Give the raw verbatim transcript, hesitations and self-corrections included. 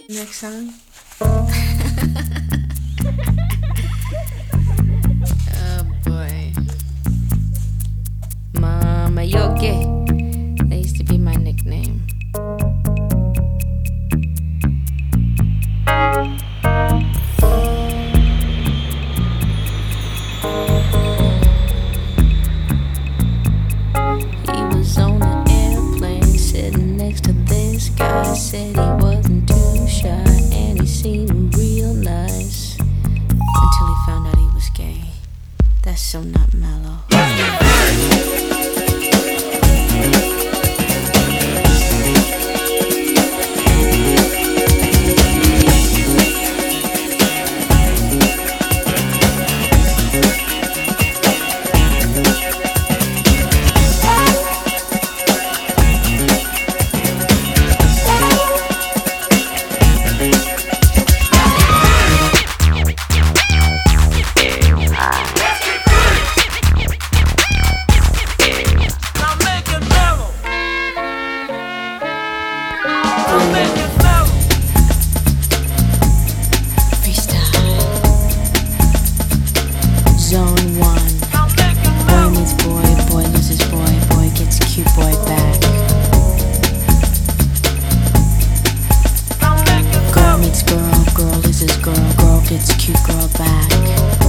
Next song. Oh boy. Mama, you're gay. That used to be my nickname. He was on an airplane sitting next to this guy. Said he wasn't too shy and he seemed real nice until he found out he was gay. That's so not mellow. Zone one. Boy meets boy, boy loses boy, boy gets cute boy back. Girl meets girl, girl loses girl, girl gets cute girl back.